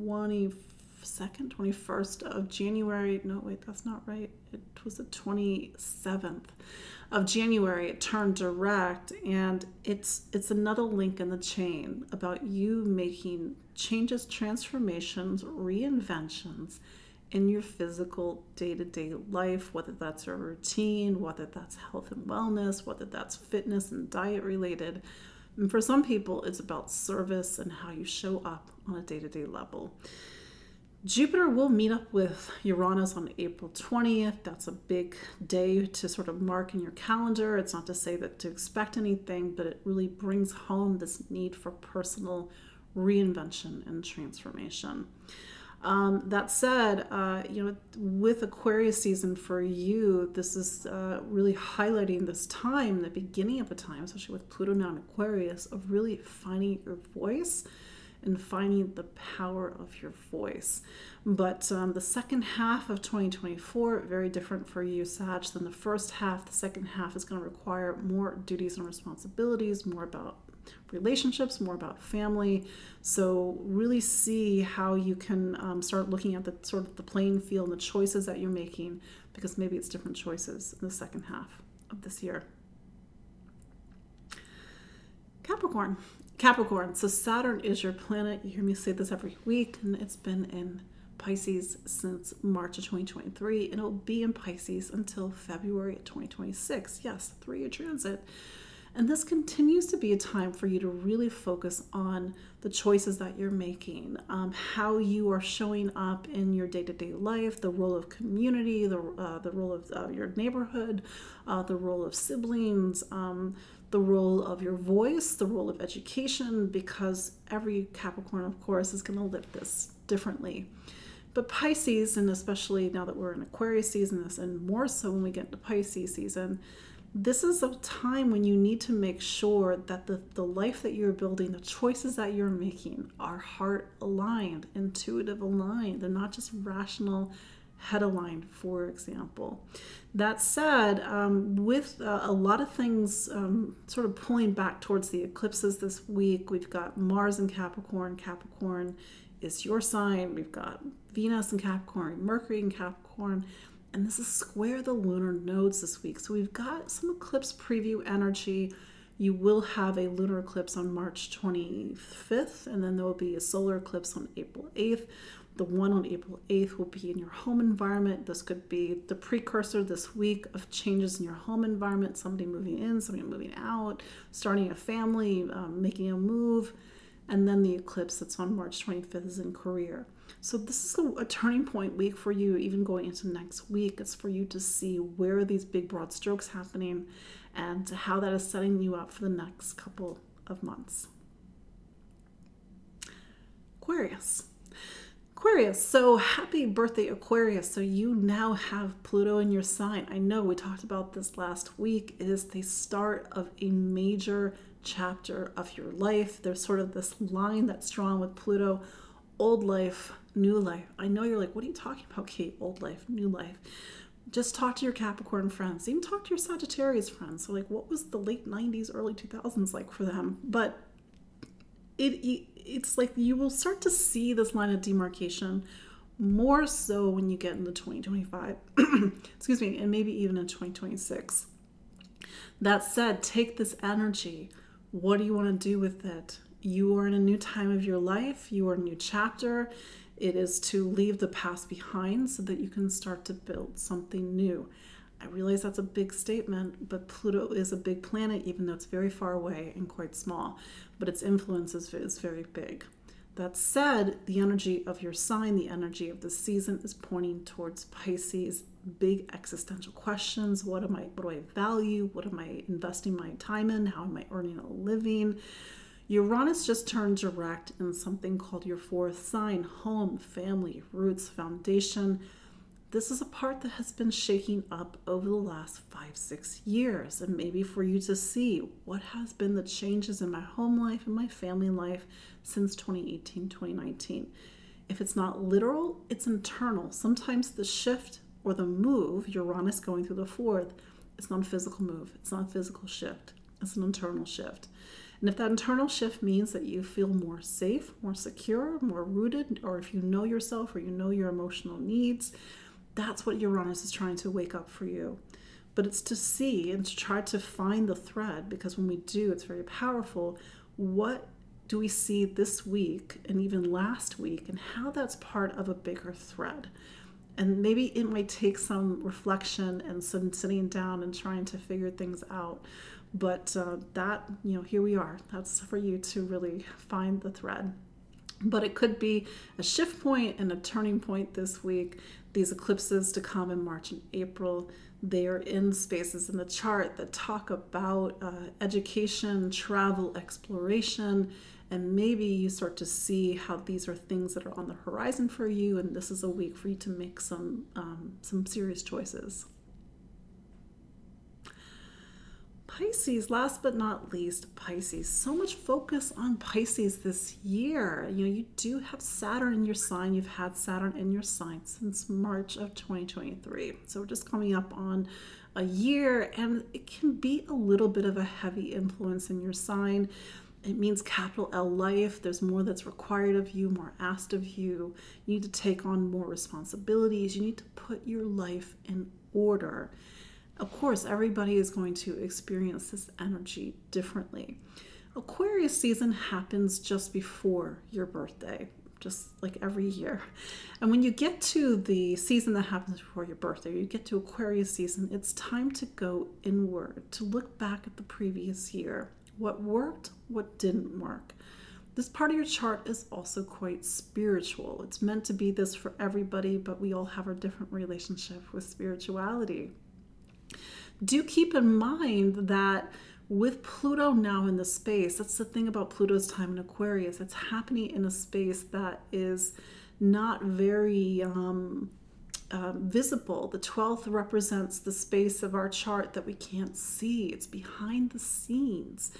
21st of January. No, wait, that's not right. It was the 27th of January. It turned direct, and it's another link in the chain about you making changes, transformations, reinventions in your physical day-to-day life, whether that's a routine, whether that's health and wellness, whether that's fitness and diet related. And for some people, it's about service and how you show up on a day-to-day level. Jupiter will meet up with Uranus on April 20th. That's a big day to sort of mark in your calendar. It's not to say that to expect anything, but it really brings home this need for personal reinvention and transformation. That said, with Aquarius season for you, this is really highlighting this time, the beginning of a time, especially with Pluto now in Aquarius, of really finding your voice and finding the power of your voice. But the second half of 2024, very different for you, Sag, than the first half. The second half is going to require more duties and responsibilities, more about relationships, more about family. So really see how you can start looking at the sort of the playing field and the choices that you're making, because maybe it's different choices in the second half of this year. Capricorn, so Saturn is your planet. You hear me say this every week, and it's been in Pisces since March of 2023, and it'll be in Pisces until February of 2026. Yes, 3-year transit. And this continues to be a time for you to really focus on the choices that you're making, how you are showing up in your day-to-day life, the role of community, the role of your neighborhood, the role of siblings, the role of your voice, the role of education, because every Capricorn, of course, is going to live this differently. But Pisces, and especially now that we're in Aquarius season, and more so when we get into Pisces season, this is a time when you need to make sure that the life that you're building, the choices that you're making are heart aligned, intuitive aligned. They're not just rational head aligned, for example. That said, with a lot of things sort of pulling back towards the eclipses this week, we've got Mars in Capricorn. Capricorn is your sign. We've got Venus in Capricorn, Mercury in Capricorn, and this is square the lunar nodes this week. So we've got some eclipse preview energy. You will have a lunar eclipse on March 25th, and then there will be a solar eclipse on April 8th. The one on April 8th will be in your home environment. This could be the precursor this week of changes in your home environment, somebody moving in, somebody moving out, starting a family, making a move. And then the eclipse that's on March 25th is in career. So this is a turning point week for you, even going into next week. It's for you to see where are these big broad strokes happening and how that is setting you up for the next couple of months. Aquarius, so happy birthday, Aquarius. So you now have Pluto in your sign. I know we talked about this last week. It is the start of a major chapter of your life. There's sort of this line that's drawn with Pluto, old life, new life. I know you're like, what are you talking about, Kate? Old life, new life. Just talk to your Capricorn friends. Even talk to your Sagittarius friends. So like, what was the late 90s, early 2000s like for them? But it's like you will start to see this line of demarcation more so when you get into 2025, excuse me, and maybe even in 2026. That said, take this energy. What do you want to do with it? You are in a new time of your life. You are in a new chapter. It is to leave the past behind so that you can start to build something new. I realize that's a big statement, but Pluto is a big planet, even though it's very far away and quite small, but its influence is very big. That said, the energy of your sign, the energy of the season is pointing towards Pisces, big existential questions. What do I value? What am I investing my time in? How am I earning a living? Uranus just turned direct in something called your fourth sign, home, family, roots, foundation. This is a part that has been shaking up over the last 5-6 years, and maybe for you to see what has been the changes in my home life and my family life since 2018, 2019. If it's not literal, it's internal. Sometimes the shift or the move, Uranus going through the fourth, it's not a physical move. It's not a physical shift. It's an internal shift. And if that internal shift means that you feel more safe, more secure, more rooted, or if you know yourself or you know your emotional needs, that's what Uranus is trying to wake up for you. But it's to see and to try to find the thread, because when we do, it's very powerful. What do we see this week and even last week, and how that's part of a bigger thread? And maybe it might take some reflection and some sitting down and trying to figure things out. But here we are. That's for you to really find the thread. But it could be a shift point and a turning point this week. These eclipses to come in March and April, they are in spaces in the chart that talk about education, travel, exploration, and maybe you start to see how these are things that are on the horizon for you, and this is a week for you to make some serious choices. Pisces, last but not least, Pisces. So much focus on Pisces this year. You do have Saturn in your sign. You've had Saturn in your sign since March of 2023. So we're just coming up on a year, and it can be a little bit of a heavy influence in your sign. It means capital L life. There's more that's required of you, more asked of you. You need to take on more responsibilities. You need to put your life in order. Of course, everybody is going to experience this energy differently. Aquarius season happens just before your birthday, just like every year. And when you get to the season that happens before your birthday, you get to Aquarius season, it's time to go inward, to look back at the previous year. What worked, what didn't work. This part of your chart is also quite spiritual. It's meant to be this for everybody, but we all have our different relationship with spirituality. Do keep in mind that with Pluto now in the space, that's the thing about Pluto's time in Aquarius, it's happening in a space that is not very visible. The 12th represents the space of our chart that we can't see. It's behind the scenes.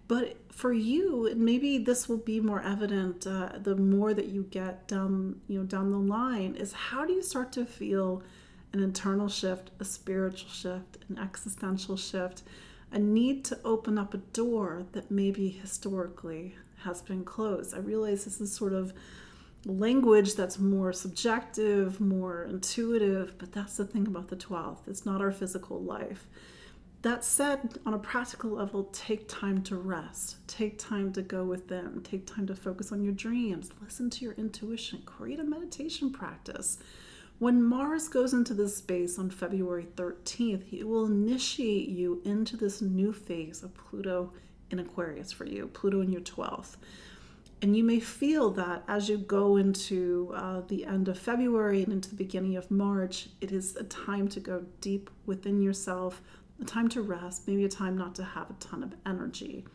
But for you, and maybe this will be more evident the more that you get down the line, is how do you start to feel an internal shift, a spiritual shift, an existential shift, a need to open up a door that maybe historically has been closed. I realize this is sort of language that's more subjective, more intuitive, but that's the thing about the 12th. It's not our physical life. That said, on a practical level, take time to rest, take time to go within, take time to focus on your dreams, listen to your intuition, create a meditation practice. When Mars goes into this space on February 13th, he will initiate you into this new phase of Pluto in Aquarius for you, Pluto in your 12th. And you may feel that as you go into the end of February and into the beginning of March, it is a time to go deep within yourself, a time to rest, maybe a time not to have a ton of energy.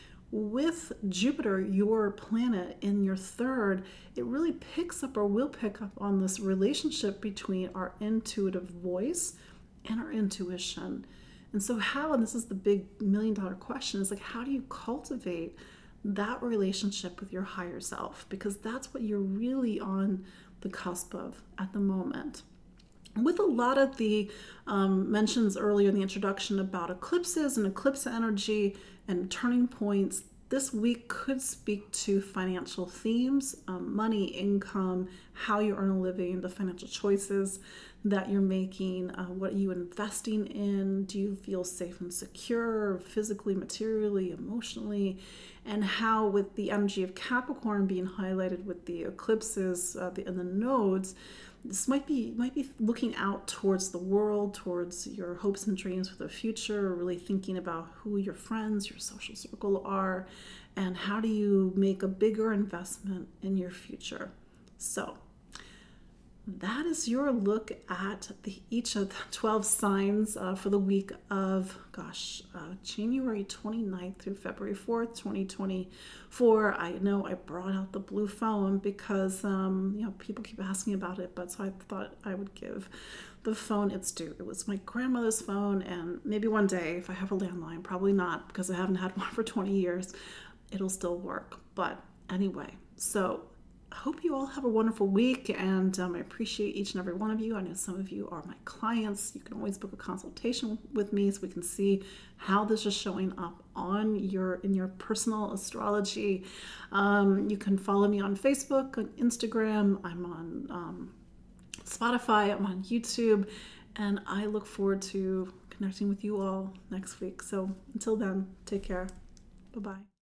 With Jupiter, your planet in your third, it really picks up or will pick up on this relationship between our intuitive voice and our intuition. And so how, and this is the big $1,000,000 question, is like, how do you cultivate that relationship with your higher self? Because that's what you're really on the cusp of at the moment. With a lot of the mentions earlier in the introduction about eclipses and eclipse energy and turning points, this week could speak to financial themes, money, income, how you earn a living, the financial choices that you're making, what are you investing in, do you feel safe and secure physically, materially, emotionally, and how with the energy of Capricorn being highlighted with the eclipses and the nodes, this might be looking out towards the world, towards your hopes and dreams for the future, really thinking about who your friends, your social circle are, and how do you make a bigger investment in your future. So that is your look at each of the 12 signs for the week of, January 29th through February 4th, 2024. I know I brought out the blue phone because, people keep asking about it, but so I thought I would give the phone its due. It was my grandmother's phone, and maybe one day if I have a landline, probably not because I haven't had one for 20 years, it'll still work. But anyway, so I hope you all have a wonderful week, and I appreciate each and every one of you. I know some of you are my clients. You can always book a consultation with me so we can see how this is showing up in your personal astrology. You can follow me on Facebook, on Instagram. I'm on Spotify. I'm on YouTube, and I look forward to connecting with you all next week. So until then, take care. Bye-bye.